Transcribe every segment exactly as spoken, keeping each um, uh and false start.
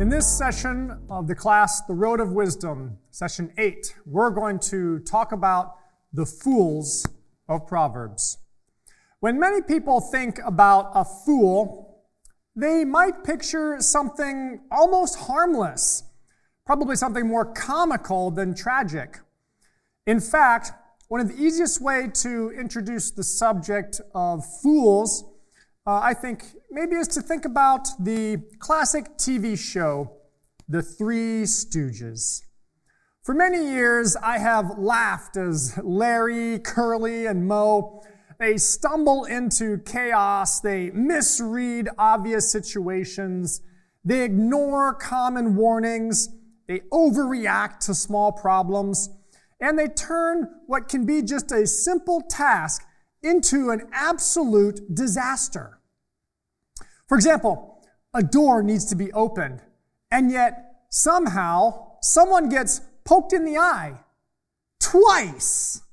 In this session of the class, The Road of Wisdom, session eight, we're going to talk about the fools of Proverbs. When many people think about a fool, they might picture something almost harmless, probably something more comical than tragic. In fact, one of the easiest way to introduce the subject of fools, uh, I think, maybe is to think about the classic T V show, The Three Stooges. For many years, I have laughed as Larry, Curly, and Moe, they stumble into chaos, they misread obvious situations, they ignore common warnings, they overreact to small problems, and they turn what can be just a simple task into an absolute disaster. For example, a door needs to be opened, and yet somehow someone gets poked in the eye twice.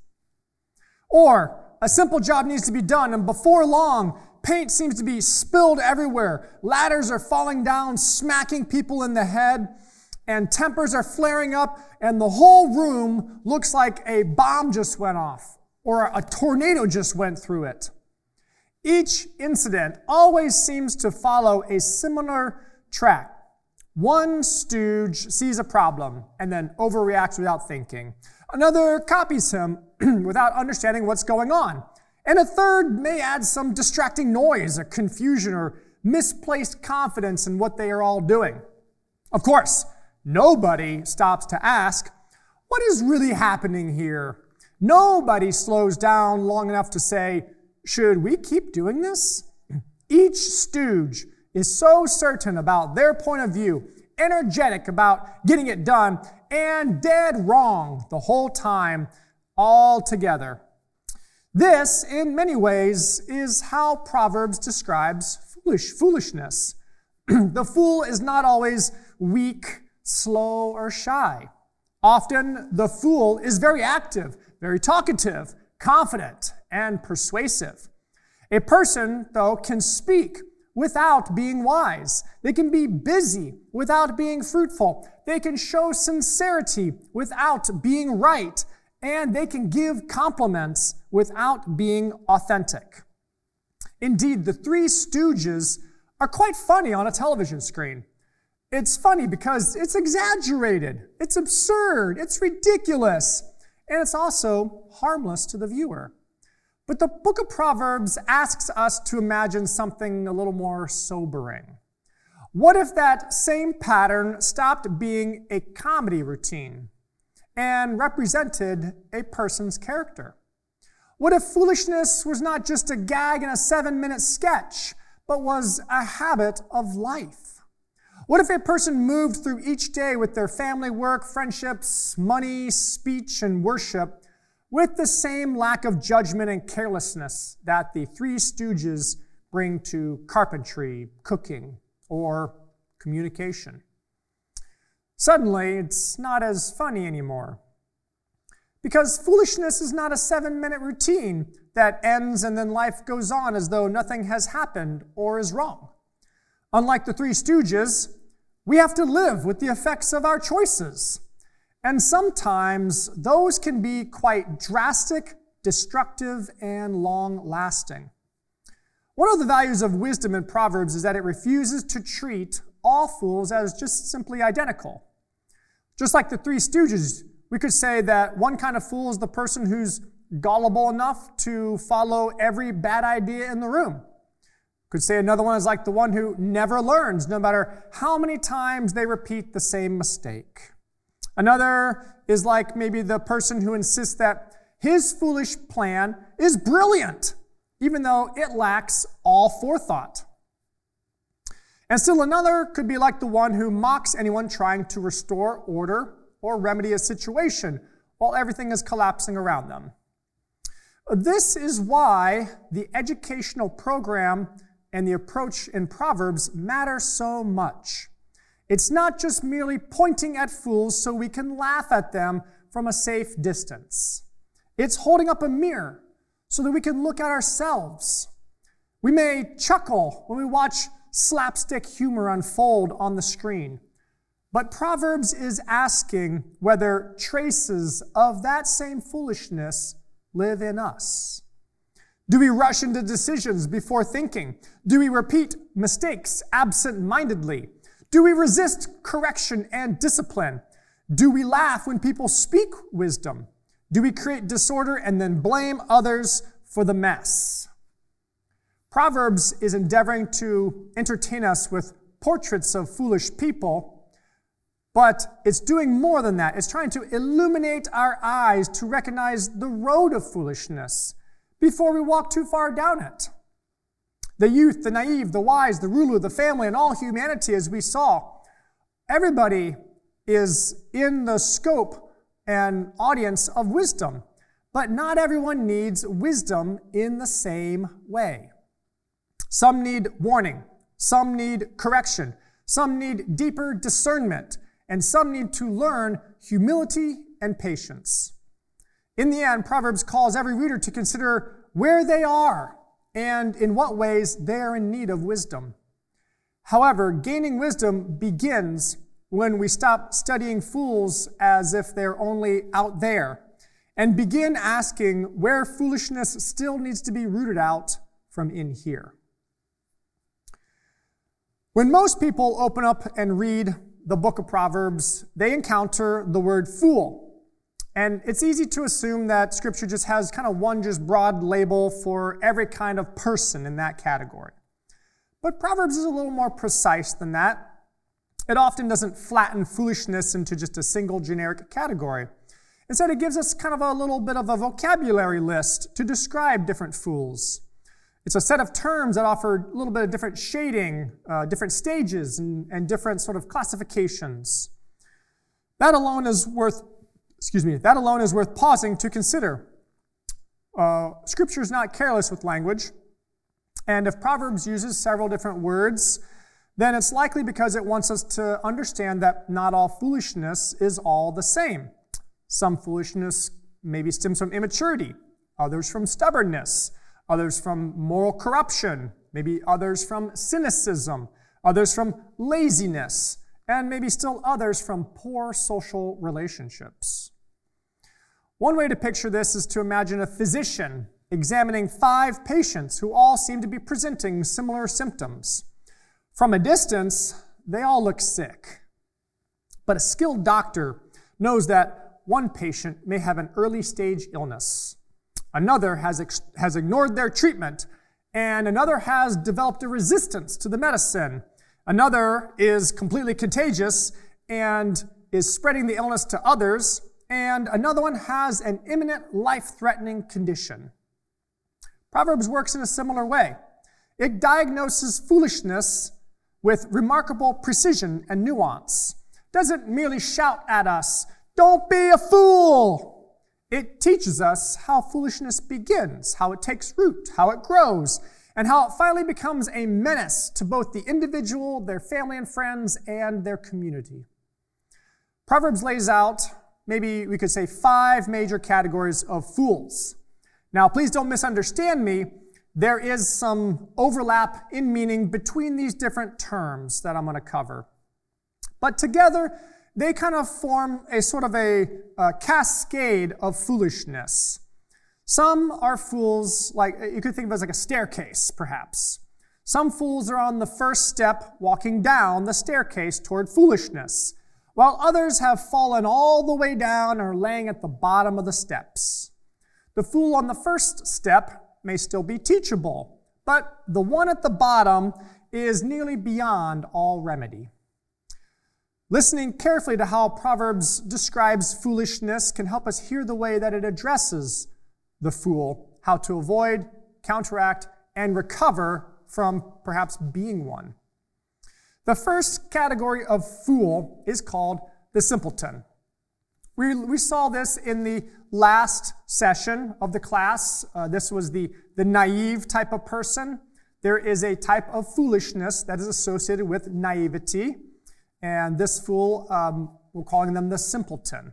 Or a simple job needs to be done, and before long, paint seems to be spilled everywhere. Ladders are falling down, smacking people in the head, and tempers are flaring up, and the whole room looks like a bomb just went off, or a tornado just went through it. Each incident always seems to follow a similar track. One stooge sees a problem and then overreacts without thinking. Another copies him without understanding what's going on. And a third may add some distracting noise or confusion or misplaced confidence in what they are all doing. Of course, nobody stops to ask, what is really happening here? Nobody slows down long enough to say, should we keep doing this? Each stooge is so certain about their point of view, energetic about getting it done, and dead wrong the whole time, all together. This, in many ways, is how Proverbs describes foolish foolishness. The fool is not always weak, slow, or shy. Often, the fool is very active, very talkative, confident, and persuasive. A person, though, can speak without being wise. They can be busy without being fruitful. They can show sincerity without being right. And they can give compliments without being authentic. Indeed, the Three Stooges are quite funny on a television screen. It's funny because it's exaggerated, it's absurd, it's ridiculous, and it's also harmless to the viewer. But the book of Proverbs asks us to imagine something a little more sobering. What if that same pattern stopped being a comedy routine and represented a person's character? What if foolishness was not just a gag in a seven-minute sketch, but was a habit of life? What if a person moved through each day with their family, work, friendships, money, speech, and worship with the same lack of judgment and carelessness that the Three Stooges bring to carpentry, cooking, or communication? Suddenly, it's not as funny anymore. Because foolishness is not a seven-minute routine that ends and then life goes on as though nothing has happened or is wrong. Unlike the Three Stooges, we have to live with the effects of our choices. And sometimes those can be quite drastic, destructive, and long-lasting. One of the values of wisdom in Proverbs is that it refuses to treat all fools as just simply identical. Just like the Three Stooges, we could say that one kind of fool is the person who's gullible enough to follow every bad idea in the room. Could say another one is like the one who never learns, no matter how many times they repeat the same mistake. Another is like maybe the person who insists that his foolish plan is brilliant, even though it lacks all forethought. And still another could be like the one who mocks anyone trying to restore order or remedy a situation while everything is collapsing around them. This is why the educational program and the approach in Proverbs matter so much. It's not just merely pointing at fools so we can laugh at them from a safe distance. It's holding up a mirror so that we can look at ourselves. We may chuckle when we watch slapstick humor unfold on the screen, But Proverbs is asking whether traces of that same foolishness live in us. Do we rush into decisions before thinking? Do we repeat mistakes absent-mindedly? Do we resist correction and discipline? Do we laugh when people speak wisdom? Do we create disorder and then blame others for the mess? Proverbs is endeavoring to entertain us with portraits of foolish people, but it's doing more than that. It's trying to illuminate our eyes to recognize the road of foolishness before we walk too far down it. The youth, the naive, the wise, the ruler, the family, and all humanity, as we saw, everybody is in the scope and audience of wisdom, but not everyone needs wisdom in the same way. Some need warning, some need correction, some need deeper discernment, and some need to learn humility and patience. In the end, Proverbs calls every reader to consider where they are and in what ways they are in need of wisdom. However, gaining wisdom begins when we stop studying fools as if they're only out there and begin asking where foolishness still needs to be rooted out from in here. When most people open up and read the book of Proverbs, they encounter the word fool. And it's easy to assume that Scripture just has kind of one just broad label for every kind of person in that category. But Proverbs is a little more precise than that. It often doesn't flatten foolishness into just a single generic category. Instead, it gives us kind of a little bit of a vocabulary list to describe different fools. It's a set of terms that offer a little bit of different shading, uh, different stages, and, and different sort of classifications. That alone is worth, excuse me, that alone is worth pausing to consider. Uh, Scripture is not careless with language, and if Proverbs uses several different words, then it's likely because it wants us to understand that not all foolishness is all the same. Some foolishness maybe stems from immaturity, others from stubbornness, others from moral corruption, maybe others from cynicism, others from laziness, and maybe still others from poor social relationships. One way to picture this is to imagine a physician examining five patients who all seem to be presenting similar symptoms. From a distance, they all look sick. But a skilled doctor knows that one patient may have an early stage illness. Another has, ex- has ignored their treatment, and another has developed a resistance to the medicine. Another is completely contagious and is spreading the illness to others, and another one has an imminent life-threatening condition. Proverbs works in a similar way. It diagnoses foolishness with remarkable precision and nuance. It doesn't merely shout at us, "Don't be a fool!" It teaches us how foolishness begins, how it takes root, how it grows, and how it finally becomes a menace to both the individual, their family and friends, and their community. Proverbs lays out, maybe we could say, five major categories of fools. Now, please don't misunderstand me. There is some overlap in meaning between these different terms that I'm going to cover. But together, they kind of form a sort of a, a cascade of foolishness. Some are fools, like you could think of it as like a staircase, perhaps. Some fools are on the first step walking down the staircase toward foolishness, while others have fallen all the way down or laying at the bottom of the steps. The fool on the first step may still be teachable, but the one at the bottom is nearly beyond all remedy. Listening carefully to how Proverbs describes foolishness can help us hear the way that it addresses the fool, how to avoid, counteract, and recover from perhaps being one. The first category of fool is called the simpleton. We, we saw this in the last session of the class. Uh, this was the, the naive type of person. There is a type of foolishness that is associated with naivety. And this fool, um, we're calling them the simpleton.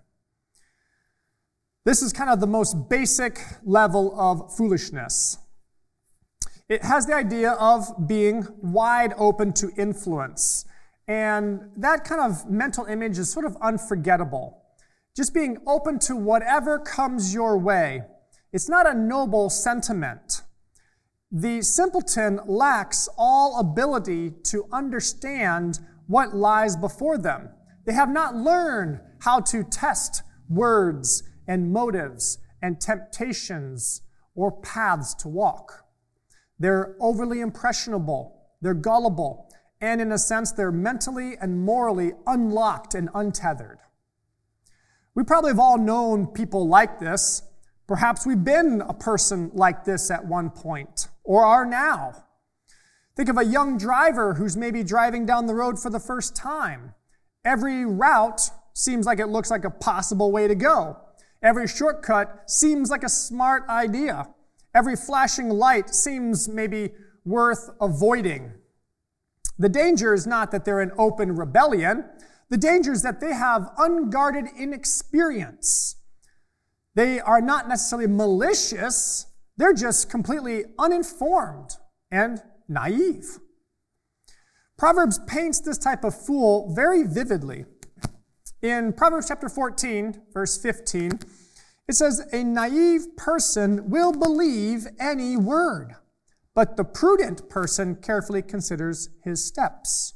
This is kind of the most basic level of foolishness. It has the idea of being wide open to influence And that kind of mental image is sort of unforgettable. Just being open to whatever comes your way. It's not a noble sentiment. The simpleton lacks all ability to understand what lies before them. They have not learned how to test words and motives and temptations or paths to walk. They're overly impressionable, they're gullible, and in a sense, they're mentally and morally unlocked and untethered. We probably have all known people like this. Perhaps we've been a person like this at one point, or are now. Think of a young driver who's maybe driving down the road for the first time. Every route seems like it looks like a possible way to go. Every shortcut seems like a smart idea. Every flashing light seems maybe worth avoiding. The danger is not that they're in open rebellion. The danger is that they have unguarded inexperience. They are not necessarily malicious. They're just completely uninformed and naive. Proverbs paints this type of fool very vividly. In Proverbs chapter fourteen, verse fifteen, it says, "A naive person will believe any word, but the prudent person carefully considers his steps."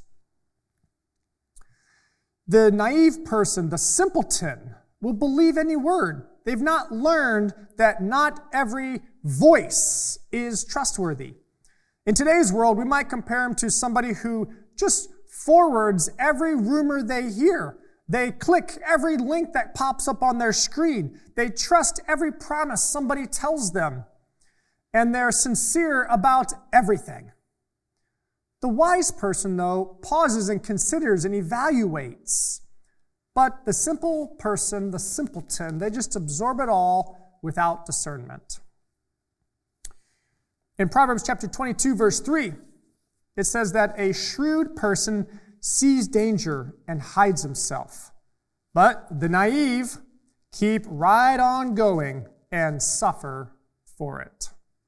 The naive person, the simpleton, will believe any word. They've not learned that not every voice is trustworthy. In today's world, we might compare them to somebody who just forwards every rumor they hear. They click every link that pops up on their screen. They trust every promise somebody tells them. And they're sincere about everything. The wise person, though, pauses and considers and evaluates. But the simple person, the simpleton, they just absorb it all without discernment. In Proverbs chapter twenty-two, verse three, it says that a shrewd person sees danger and hides himself. But the naive keep right on going and suffer for it.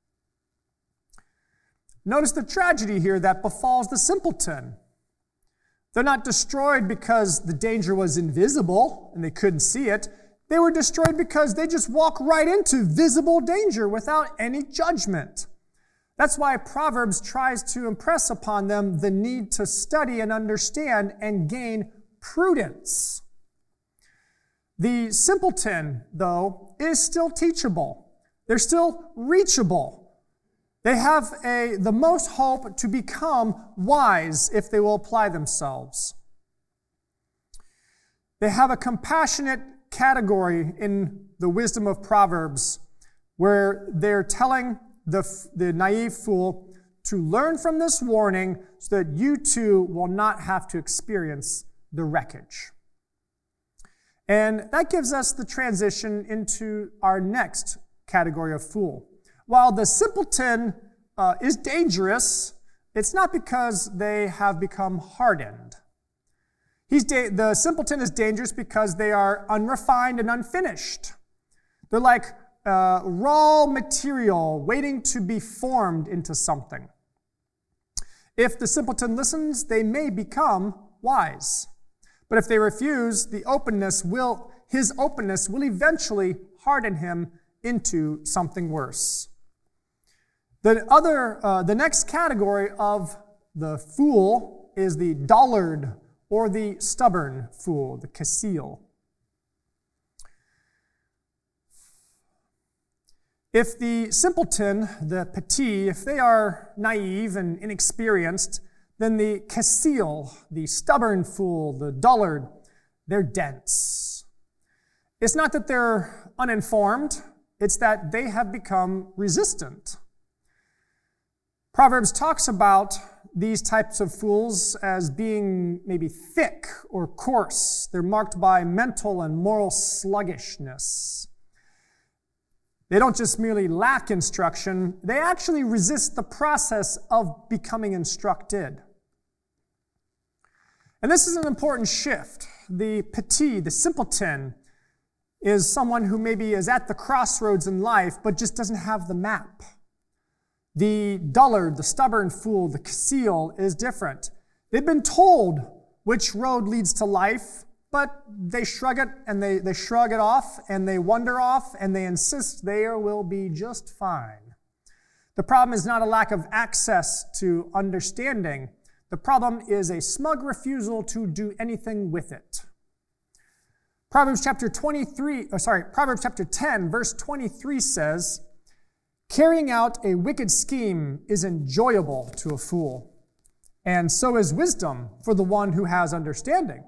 Notice the tragedy here that befalls the simpleton. They're not destroyed because the danger was invisible and they couldn't see it. They were destroyed because they just walk right into visible danger without any judgment. That's why Proverbs tries to impress upon them the need to study and understand and gain prudence. The simpleton, though, is still teachable. They're still reachable. They have a, the most hope to become wise if they will apply themselves. They have a compassionate category in the wisdom of Proverbs where they're telling the, the naive fool to learn from this warning so that you too will not have to experience the wreckage. And that gives us the transition into our next category of fool. While the simpleton uh, is dangerous, it's not because they have become hardened. He's da- the simpleton is dangerous because they are unrefined and unfinished. They're like uh, raw material waiting to be formed into something. If the simpleton listens, they may become wise. But if they refuse, the openness will, his openness will eventually harden him into something worse. The other, uh, the next category of the fool is the dullard or the stubborn fool, the kasil. If the simpleton, the petit, if they are naive and inexperienced, then the kasil, the stubborn fool, the dullard, they're dense. It's not that they're uninformed, it's that they have become resistant. Proverbs talks about these types of fools as being maybe thick or coarse. They're marked by mental and moral sluggishness. They don't just merely lack instruction, they actually resist the process of becoming instructed. And this is an important shift. The petit, the simpleton, is someone who maybe is at the crossroads in life but just doesn't have the map. The dullard, the stubborn fool, the kasil is different. They've been told which road leads to life, but they shrug it and they, they shrug it off and they wander off and they insist they will be just fine. The problem is not a lack of access to understanding. The problem is a smug refusal to do anything with it. Proverbs chapter twenty-three, oh, sorry, Proverbs chapter ten, verse twenty-three says, "Carrying out a wicked scheme is enjoyable to a fool, and so is wisdom for the one who has understanding."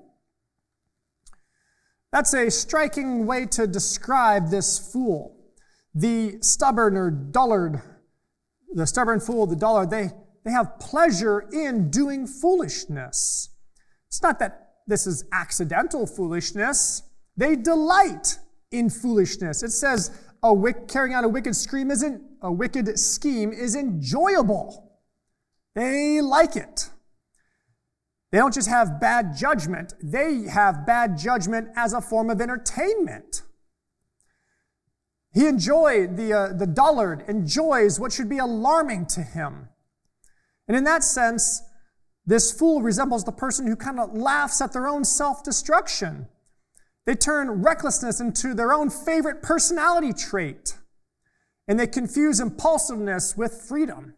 That's a striking way to describe this fool. The stubborn or dullard, the stubborn fool, the dullard, they, they have pleasure in doing foolishness. It's not that this is accidental foolishness. They delight in foolishness. It says a wick, carrying out a wicked scheme isn't a wicked scheme is enjoyable. They like it. They don't just have bad judgment, they have bad judgment as a form of entertainment. He enjoyed, the, uh, the dullard enjoys what should be alarming to him. And in that sense, this fool resembles the person who kind of laughs at their own self-destruction. They turn recklessness into their own favorite personality trait, and they confuse impulsiveness with freedom.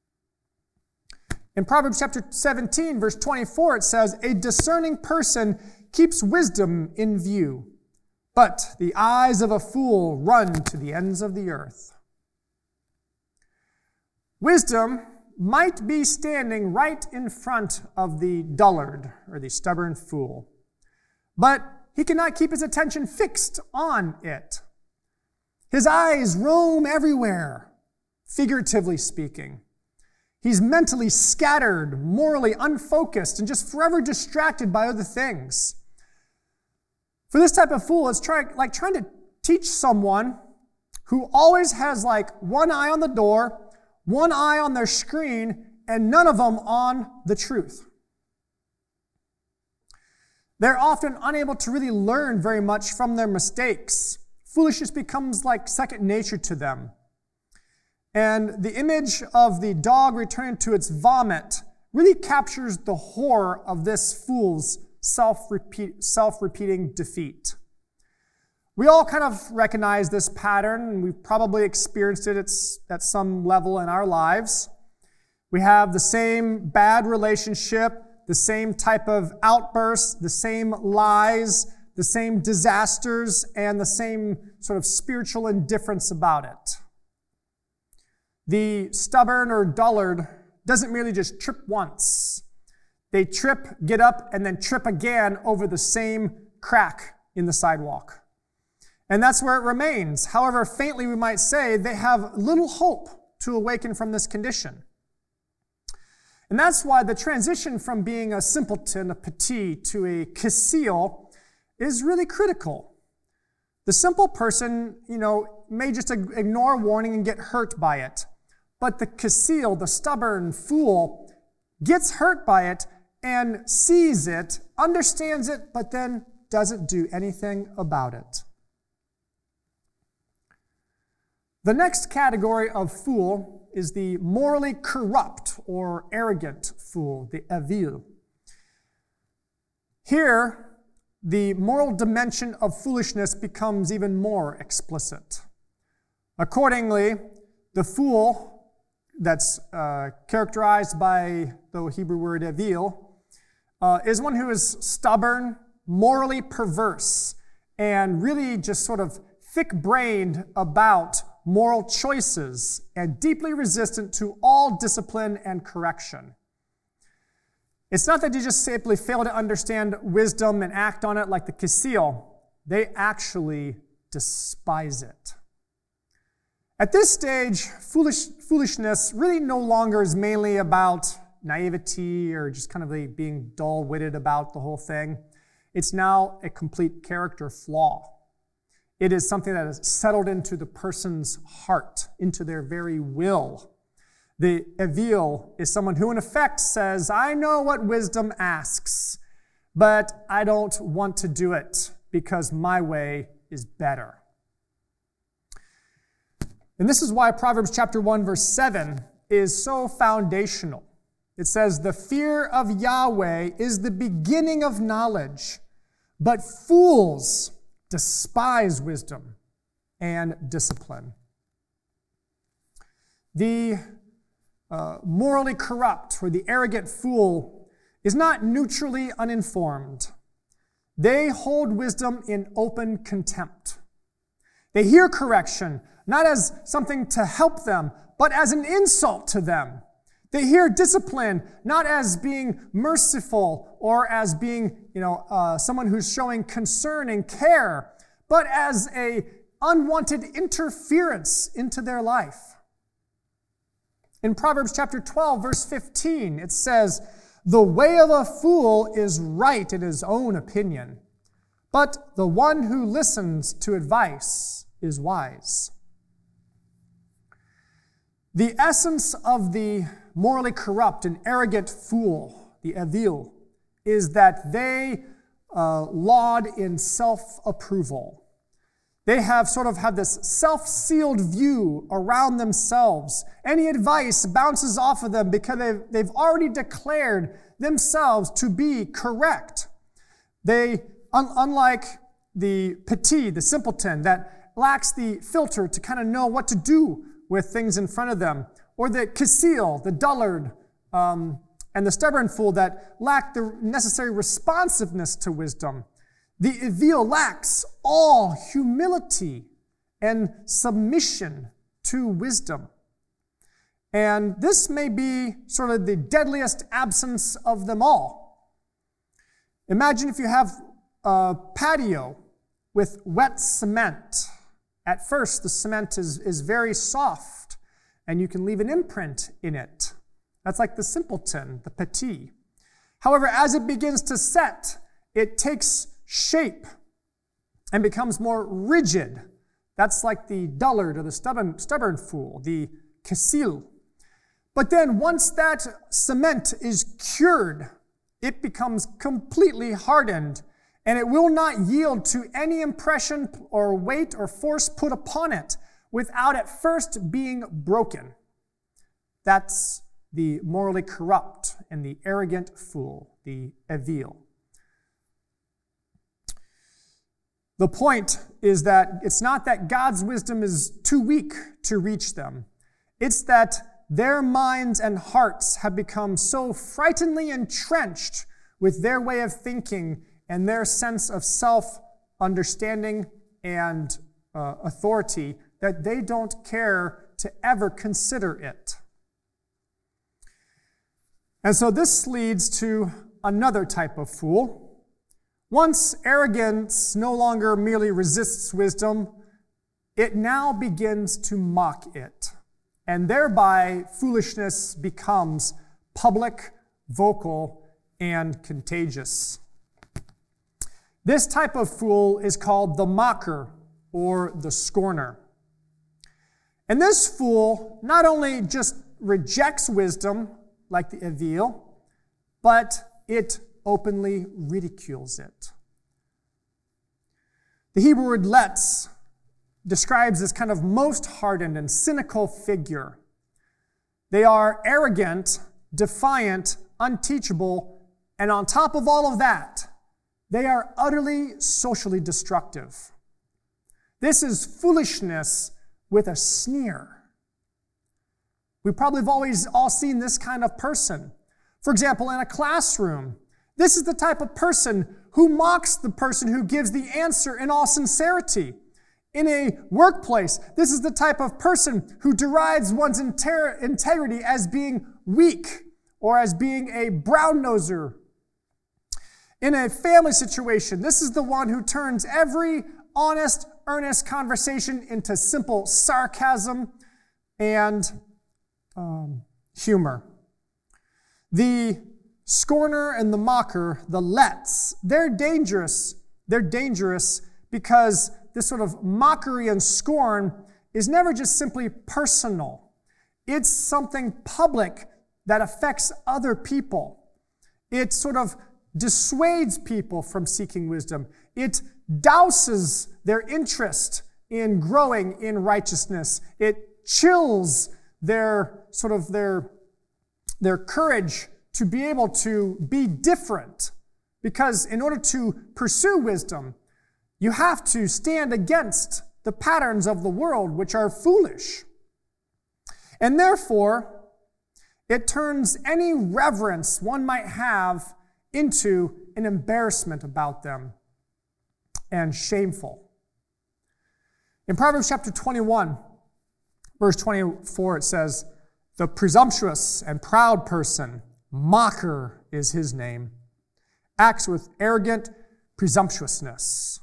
In Proverbs chapter seventeen, verse twenty-four, it says, "A discerning person keeps wisdom in view, but the eyes of a fool run to the ends of the earth." Wisdom might be standing right in front of the dullard or the stubborn fool, but he cannot keep his attention fixed on it. His eyes roam everywhere, figuratively speaking. He's mentally scattered, morally unfocused, and just forever distracted by other things. For this type of fool, it's try, like trying to teach someone who always has like one eye on the door, one eye on their screen, and none of them on the truth. They're often unable to really learn very much from their mistakes. Foolishness becomes like second nature to them. And the image of the dog returning to its vomit really captures the horror of this fool's self-repeat, self-repeating defeat. We all kind of recognize this pattern, and we've probably experienced it at some level in our lives. We have the same bad relationship, the same type of outbursts, the same lies, the same disasters, and the same sort of spiritual indifference about it. The stubborn or dullard doesn't merely just trip once. They trip, get up, and then trip again over the same crack in the sidewalk. And that's where it remains. However faintly we might say, they have little hope to awaken from this condition. And that's why the transition from being a simpleton, a petit, to a Kasil is really critical. The simple person, you know, may just ignore warning and get hurt by it. But the Kasil, the stubborn fool, gets hurt by it and sees it, understands it, but then doesn't do anything about it. The next category of fool is the morally corrupt or arrogant fool, the avil. Here, the moral dimension of foolishness becomes even more explicit. Accordingly, the fool that's uh, characterized by the Hebrew word avil uh, is one who is stubborn, morally perverse, and really just sort of thick-brained about moral choices and deeply resistant to all discipline and correction. It's not that they just simply fail to understand wisdom and act on it like the Kasil. They actually despise it. At this stage, foolish, foolishness really no longer is mainly about naivety or just kind of like being dull-witted about the whole thing. It's now a complete character flaw. It is something that is settled into the person's heart, into their very will. The avil is someone who in effect says, I know what wisdom asks, but I don't want to do it because my way is better. And this is why Proverbs chapter one, verse seven is so foundational. It says, "The fear of Yahweh is the beginning of knowledge, but fools despise wisdom and discipline." The uh, morally corrupt or the arrogant fool is not neutrally uninformed. They hold wisdom in open contempt. They hear correction not as something to help them, but as an insult to them. They hear discipline not as being merciful or as being, you know, uh, someone who's showing concern and care, but as a unwanted interference into their life. In Proverbs chapter twelve, verse fifteen, it says, "The way of a fool is right in his own opinion, but the one who listens to advice is wise." The essence of the morally corrupt and arrogant fool, the evil, is that they uh, laud in self-approval. They have sort of have this self-sealed view around themselves. Any advice bounces off of them because they've, they've already declared themselves to be correct. They, un- unlike the petit, the simpleton, that lacks the filter to kind of know what to do with things in front of them, or the kasil, the dullard, um, and the stubborn fool that lack the necessary responsiveness to wisdom. The evil lacks all humility and submission to wisdom. And this may be sort of the deadliest absence of them all. Imagine if you have a patio with wet cement. At first, the cement is, is very soft, and you can leave an imprint in it. That's like the simpleton, the petit. However, as it begins to set, it takes shape and becomes more rigid. That's like the dullard or the stubborn, stubborn fool, the kasil. But then once that cement is cured, it becomes completely hardened, and it will not yield to any impression or weight or force put upon it without at first being broken. That's the morally corrupt and the arrogant fool, the evil. The point is that it's not that God's wisdom is too weak to reach them. It's that their minds and hearts have become so frighteningly entrenched with their way of thinking and their sense of self-understanding and uh, authority that they don't care to ever consider it. And so this leads to another type of fool. Once arrogance no longer merely resists wisdom, it now begins to mock it. And thereby, foolishness becomes public, vocal, and contagious. This type of fool is called the mocker or the scorner. And this fool not only just rejects wisdom, like the evil, but it openly ridicules it. The Hebrew word letz describes this kind of most hardened and cynical figure. They are arrogant, defiant, unteachable, and on top of all of that, they are utterly socially destructive. This is foolishness with a sneer. We probably have always all seen this kind of person. For example, in a classroom, this is the type of person who mocks the person who gives the answer in all sincerity. In a workplace, this is the type of person who derides one's inter- integrity as being weak or as being a brown-noser. In a family situation, this is the one who turns every honest, earnest conversation into simple sarcasm and um, humor. The scorner and the mocker, the letz, they're dangerous. They're dangerous because this sort of mockery and scorn is never just simply personal. It's something public that affects other people. It sort of dissuades people from seeking wisdom. It douses their interest in growing in righteousness. It chills their sort of their their courage to be able to be different. Because in order to pursue wisdom, you have to stand against the patterns of the world, which are foolish. And therefore, it turns any reverence one might have into an embarrassment about them and shameful. In Proverbs chapter twenty-one, verse twenty-four, it says, "The presumptuous and proud person, mocker is his name, acts with arrogant presumptuousness."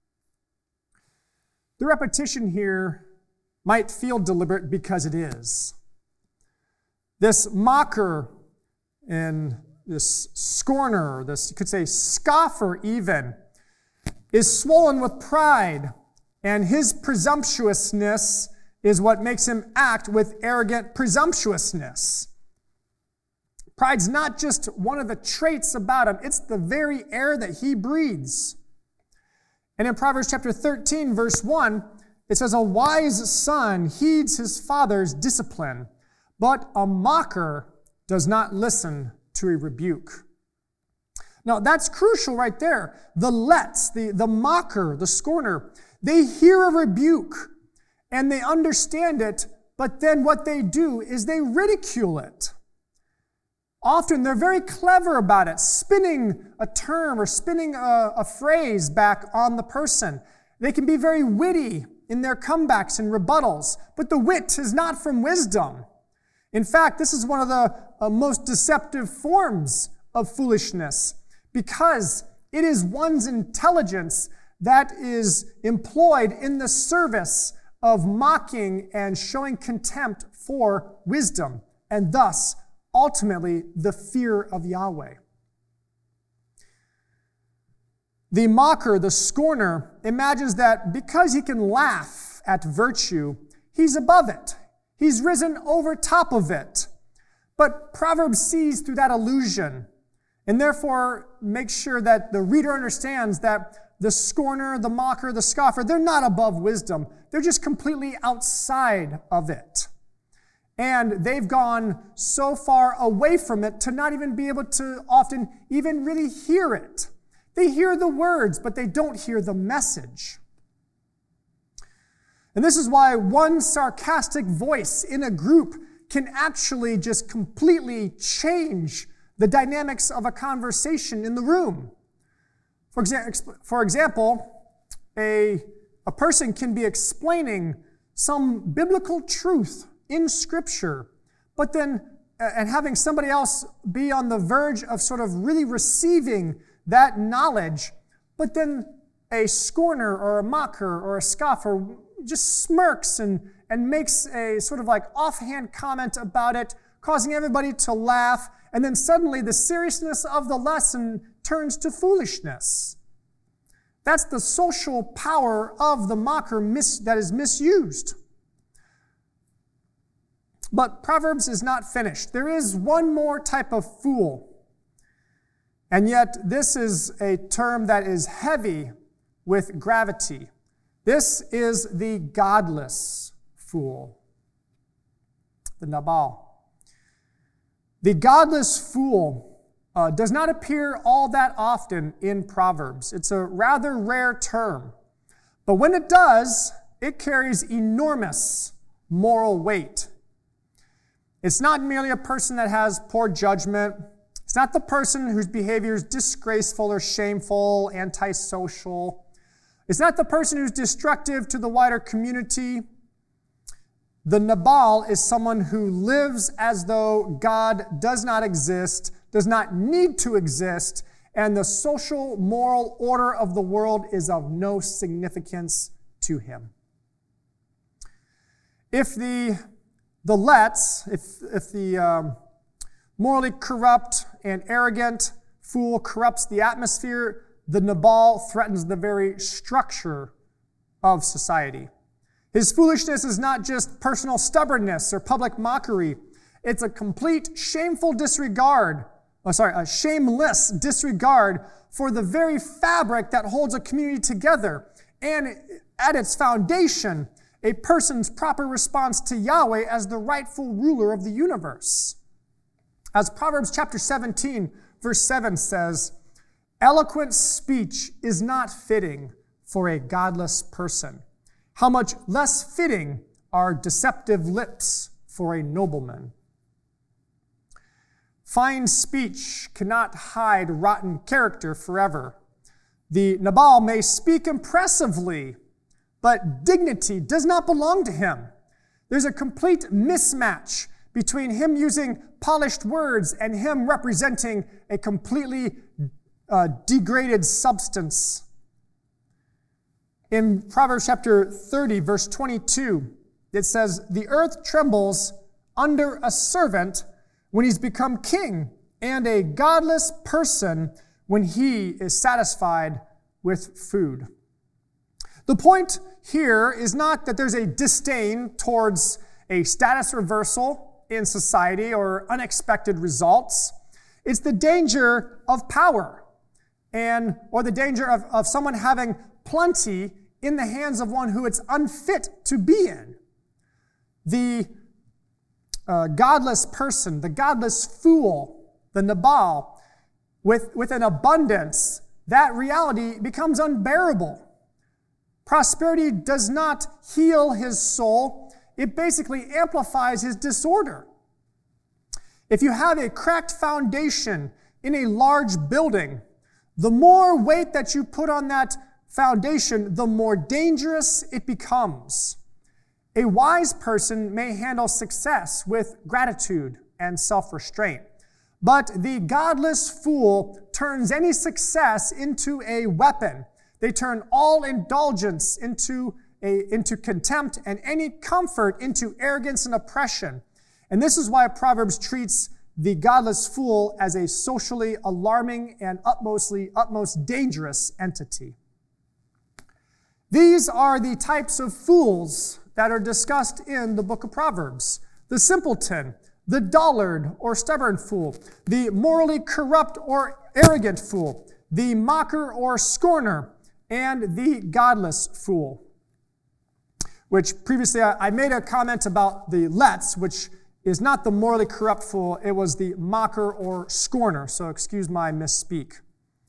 The repetition here might feel deliberate because it is. This mocker and this scorner, this, you could say scoffer even, is swollen with pride, and his presumptuousness is what makes him act with arrogant presumptuousness. Pride's not just one of the traits about him, it's the very air that he breathes. And in Proverbs chapter thirteen, verse one, it says, "A wise son heeds his father's discipline, but a mocker does not listen to a rebuke." Now, that's crucial right there. The let's, the, the mocker, the scorner, they hear a rebuke and they understand it, but then what they do is they ridicule it. Often they're very clever about it, spinning a term or spinning a, a phrase back on the person. They can be very witty in their comebacks and rebuttals, but the wit is not from wisdom. In fact, this is one of the uh, most deceptive forms of foolishness, because it is one's intelligence that is employed in the service of mocking and showing contempt for wisdom, and thus, ultimately, the fear of Yahweh. The mocker, the scorner, imagines that because he can laugh at virtue, he's above it. He's risen over top of it. But Proverbs sees through that illusion, and therefore makes sure that the reader understands that the scorner, the mocker, the scoffer, they're not above wisdom. They're just completely outside of it. And they've gone so far away from it to not even be able to often even really hear it. They hear the words, but they don't hear the message. And this is why one sarcastic voice in a group can actually just completely change the dynamics of a conversation in the room. For, exa- for example, a, a person can be explaining some biblical truth in Scripture, but then, and having somebody else be on the verge of sort of really receiving that knowledge, but then a scorner or a mocker or a scoffer just smirks and, and makes a sort of like offhand comment about it, causing everybody to laugh, and then suddenly the seriousness of the lesson turns to foolishness. That's the social power of the mocker mis- that is misused. But Proverbs is not finished. There is one more type of fool. And yet this is a term that is heavy with gravity. This is the godless fool, the Nabal. The godless fool uh, does not appear all that often in Proverbs. It's a rather rare term. But when it does, it carries enormous moral weight. It's not merely a person that has poor judgment. It's not the person whose behavior is disgraceful or shameful, antisocial. It's not the person who's destructive to the wider community. The Nabal is someone who lives as though God does not exist, does not need to exist, and the social, moral order of the world is of no significance to him. If the, the let's, if, if the um, morally corrupt and arrogant fool corrupts the atmosphere, the Nabal threatens the very structure of society. His foolishness is not just personal stubbornness or public mockery. It's a complete shameful disregard, oh, sorry, a shameless disregard for the very fabric that holds a community together. And at its foundation, a person's proper response to Yahweh as the rightful ruler of the universe. As Proverbs chapter seventeen, verse seven says, "Eloquent speech is not fitting for a godless person. How much less fitting are deceptive lips for a nobleman." Fine speech cannot hide rotten character forever. The Nabal may speak impressively, but dignity does not belong to him. There's a complete mismatch between him using polished words and him representing a completely uh, degraded substance. In Proverbs chapter thirty, verse twenty-two, it says, "The earth trembles under a servant when he's become king, and a godless person when he is satisfied with food." The point here is not that there's a disdain towards a status reversal in society or unexpected results. It's the danger of power and or the danger of, of someone having plenty in the hands of one who it's unfit to be in. The uh, godless person, the godless fool, the Nabal, with, with an abundance, that reality becomes unbearable. Prosperity does not heal his soul. It basically amplifies his disorder. If you have a cracked foundation in a large building, the more weight that you put on that foundation, the more dangerous it becomes. A wise person may handle success with gratitude and self-restraint, but the godless fool turns any success into a weapon. They turn all indulgence into, a, into contempt and any comfort into arrogance and oppression. And this is why Proverbs treats the godless fool as a socially alarming and utmostly, utmost dangerous entity. These are the types of fools that are discussed in the book of Proverbs: the simpleton, the dullard or stubborn fool, the morally corrupt or arrogant fool, the mocker or scorner, and the godless fool. Which previously I made a comment about the let's, which is not the morally corrupt fool, it was the mocker or scorner, so excuse my misspeak.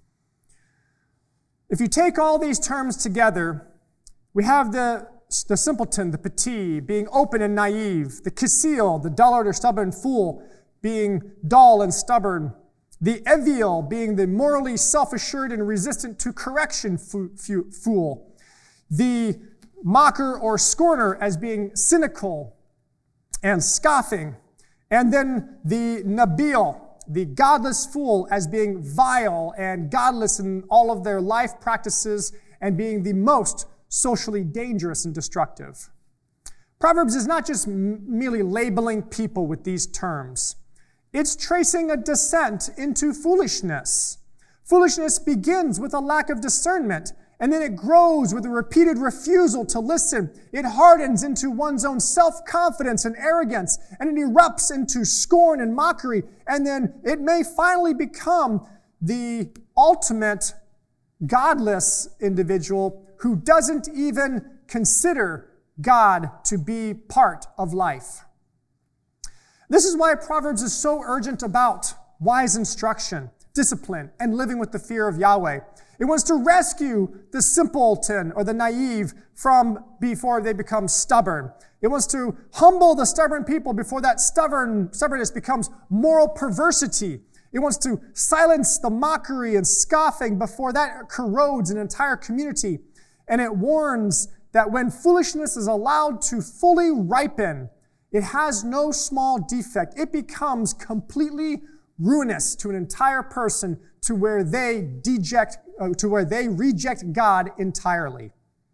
If you take all these terms together, we have the, the simpleton, the petit, being open and naive, the kisil, the dullard or stubborn fool, being dull and stubborn, the evil, being the morally self-assured and resistant to correction fool, the mocker or scorner as being cynical and scoffing, and then the nabil, the godless fool, as being vile and godless in all of their life practices and being the most socially dangerous and destructive. Proverbs is not just m- merely labeling people with these terms. It's tracing a descent into foolishness. Foolishness begins with a lack of discernment, and then it grows with a repeated refusal to listen. It hardens into one's own self-confidence and arrogance, and it erupts into scorn and mockery, and then it may finally become the ultimate godless individual who doesn't even consider God to be part of life. This is why Proverbs is so urgent about wise instruction, discipline, and living with the fear of Yahweh. It wants to rescue the simpleton or the naive from before they become stubborn. It wants to humble the stubborn people before that stubborn stubbornness becomes moral perversity. It wants to silence the mockery and scoffing before that corrodes an entire community. And it warns that when foolishness is allowed to fully ripen, it has no small defect. It becomes completely ruinous to an entire person to where they deject, uh, to where they reject God entirely.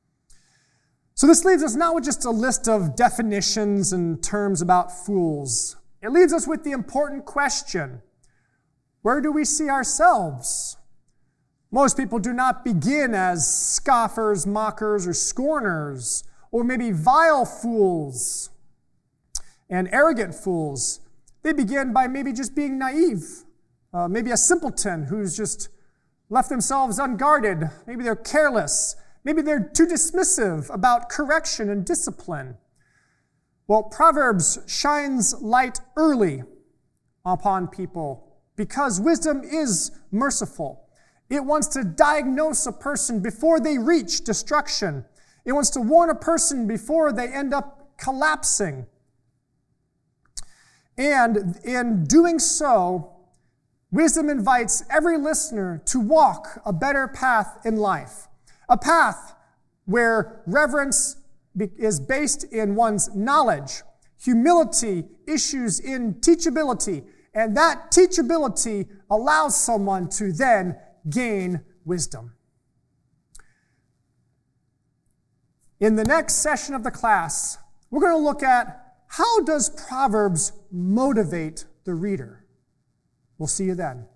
So this leaves us not with just a list of definitions and terms about fools. It leaves us with the important question: where do we see ourselves? Most people do not begin as scoffers, mockers, or scorners, or maybe vile fools and arrogant fools. They begin by maybe just being naive, uh, maybe a simpleton who's just left themselves unguarded. Maybe they're careless. Maybe they're too dismissive about correction and discipline. Well, Proverbs shines light early upon people because wisdom is merciful. It wants to diagnose a person before they reach destruction. It wants to warn a person before they end up collapsing. And in doing so, wisdom invites every listener to walk a better path in life, a path where reverence is based in one's knowledge, humility issues in teachability, and that teachability allows someone to then gain wisdom. In the next session of the class, we're going to look at how does Proverbs motivate the reader. We'll see you then.